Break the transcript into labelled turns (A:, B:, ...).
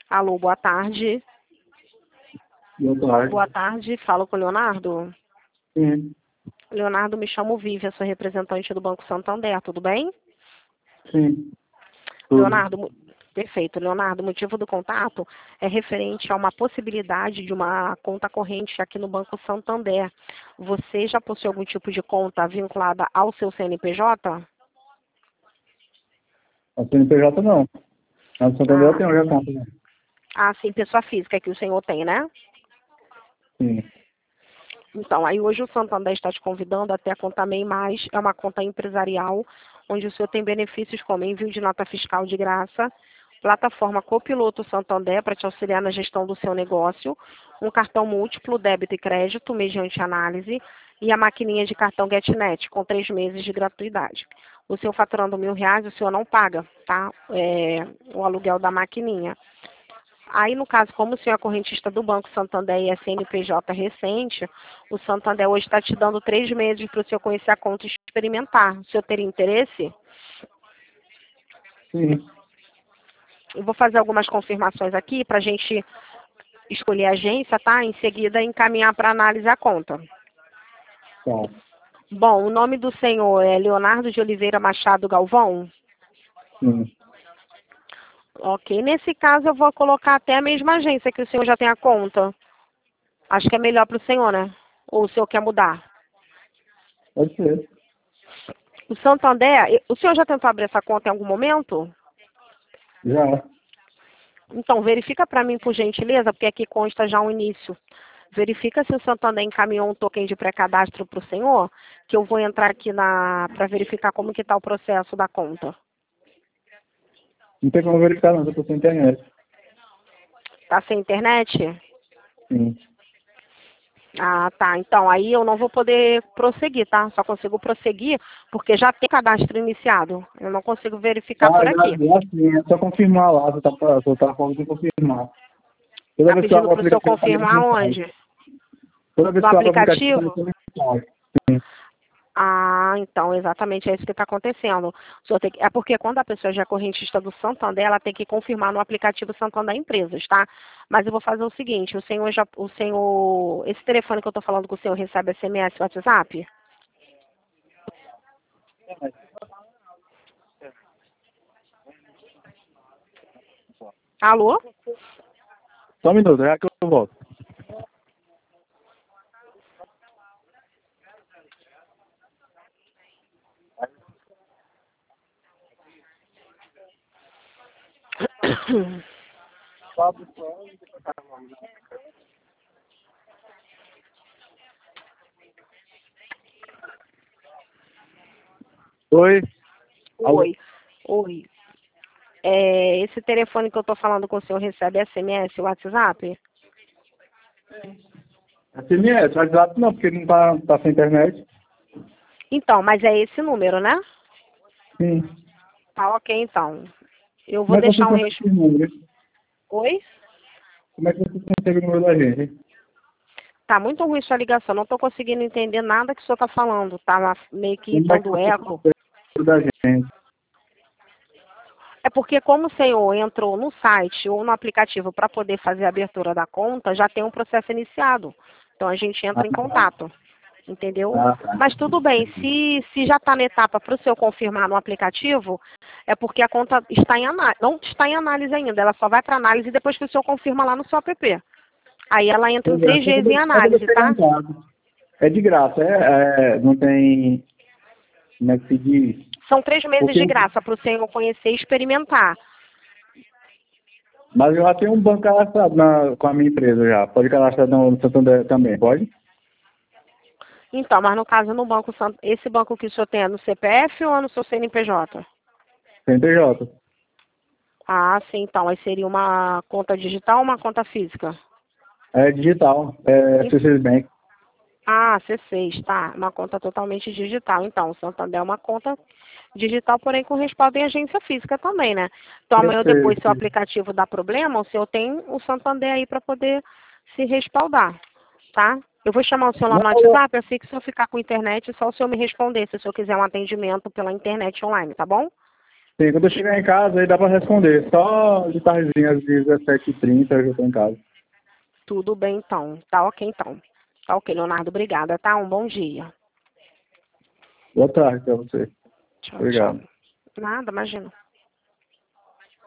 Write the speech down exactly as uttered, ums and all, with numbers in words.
A: Alô, boa tarde.
B: Boa tarde.
A: Boa tarde, falo com o Leonardo.
B: Sim.
A: Leonardo, me chamo Vivian, sou representante do Banco Santander, tudo bem?
B: Sim. Tudo.
A: Leonardo, mu- perfeito. Leonardo, o motivo do contato é referente a uma possibilidade de uma conta corrente aqui no Banco Santander. Você já possui algum tipo de conta vinculada ao seu C N P J?
B: A C N P J não. A do Santander eu
A: Ah,
B: tenho já conta. Né?
A: ah, sim, pessoa física que o senhor tem, né?
B: Sim.
A: Então, aí hoje o Santander está te convidando até a conta MEI Mais, é uma conta empresarial, onde o senhor tem benefícios como envio de nota fiscal de graça, plataforma Copiloto Santander para te auxiliar na gestão do seu negócio, um cartão múltiplo, débito e crédito, mediante análise, e a maquininha de cartão GetNet, com três meses de gratuidade. O senhor faturando mil reais, o senhor não paga, tá? É, o aluguel da maquininha. Aí, no caso, como o senhor é correntista do Banco Santander e é C N P J recente, o Santander hoje está te dando três meses para o senhor conhecer a conta e experimentar. O senhor teria interesse?
B: Sim.
A: Eu vou fazer algumas confirmações aqui para a gente escolher a agência, tá? Em seguida, encaminhar para análise a conta.
B: Tá.
A: Bom, o nome do senhor é Leonardo de Oliveira Machado Galvão?
B: Sim.
A: Ok. Nesse caso, eu vou colocar até a mesma agência que o senhor já tem a conta. Acho que é melhor para o senhor, né? Ou o senhor quer mudar?
B: Pode ser.
A: O Santander, o senhor já tentou abrir essa conta em algum momento?
B: Já.
A: Então, verifica para mim, por gentileza, porque aqui consta já um início. Verifica se o Santander encaminhou um token de pré-cadastro para o senhor, que eu vou entrar aqui na para verificar como que está o processo da conta.
B: Não tem como verificar não, eu tô sem internet.
A: Tá sem internet?
B: Sim.
A: Ah, tá. Então, aí eu não vou poder prosseguir, tá? Só consigo prosseguir porque já tem cadastro iniciado. Eu não consigo verificar
B: Ah,
A: por
B: já,
A: aqui.
B: já sim. É só confirmar lá. Você tá, você tá falando de confirmar. Toda
A: Tá
B: vez que eu
A: pedindo
B: abro o
A: para o senhor
B: aplicativo, aparece
A: confirmar
B: mensagem.
A: onde?
B: Toda vez
A: No
B: que eu abro o aplicativo,
A: aplicativo?
B: aparece mensagem. Sim.
A: Ah, então, exatamente é isso que está acontecendo. O senhor tem que- é porque quando a pessoa já é correntista do Santander, ela tem que confirmar no aplicativo Santander Empresas, tá? Mas eu vou fazer o seguinte, o senhor já, o senhor, esse telefone que eu estou falando com o senhor recebe S M S e WhatsApp? Alô?
B: Só um minuto, já que eu volto. Oi. Alô.
A: Oi, oi. É, esse telefone que eu estou falando com o senhor recebe S M S e WhatsApp?
B: S M S, WhatsApp não, porque não tá, tá sem internet.
A: Então, mas é esse número, né?
B: Sim.
A: Tá ok, então. Eu
B: Como
A: vou
B: é que vocês
A: deixar um
B: conseguem
A: res...
B: esse número?
A: Oi?
B: Como é que vocês conseguem o número da gente?
A: Tá muito ruim sua ligação, não estou conseguindo entender nada que o senhor está falando, tá meio que
B: Como é que
A: dando
B: vocês
A: eco.
B: conseguem o número da gente?
A: É porque como o senhor entrou no site ou no aplicativo para poder fazer a abertura da conta, já tem um processo iniciado. Então a gente
B: Ah,
A: entra em
B: tá.
A: contato, entendeu?
B: Ah, tá.
A: Mas tudo bem, se, se já está na etapa para o senhor confirmar no aplicativo, é porque a conta está em análise, não está em análise ainda, ela só vai para análise depois que o senhor confirma lá no seu app. Aí ela entra em
B: Pois é,
A: três
B: só
A: dias em
B: quando só quando eu
A: análise,
B: chegar
A: tá?
B: em casa. É de graça, é, é, não tem, como é que se diz?
A: São três meses
B: Porque,
A: de graça para o senhor conhecer e experimentar.
B: mas eu já tenho um banco cadastrado na, com a minha empresa já. Pode cadastrar no Santander também, pode?
A: Então, mas no caso no banco, Sant- esse banco que o senhor tem é no C P F ou é no seu C N P J?
B: C N P J.
A: Ah, sim, então, aí seria uma conta digital ou uma conta física?
B: É digital, é
A: Em-
B: C seis Bank.
A: Ah, C seis, tá, uma conta totalmente digital. Então, o Santander é uma conta digital, porém com respaldo em agência física também, né? Então,
B: Eu
A: amanhã ou
B: sei,
A: depois, se o aplicativo dá problema, o senhor tem o Santander aí para poder se respaldar, tá? Eu vou chamar o senhor lá
B: não,
A: no
B: eu-
A: WhatsApp, assim que se eu ficar com internet, é só o senhor me responder, se o senhor quiser um atendimento pela internet online, tá bom?
B: Sim, quando eu chegar em casa aí dá para responder. Só de tardezinha às dezessete e trinta eu já estou em casa.
A: Tudo bem, então. Tá ok, então. Tá ok, Leonardo. Obrigada, tá? Um bom dia.
B: Boa tarde para você.
A: Tchau, tchau.
B: Obrigado.
A: Nada, imagina.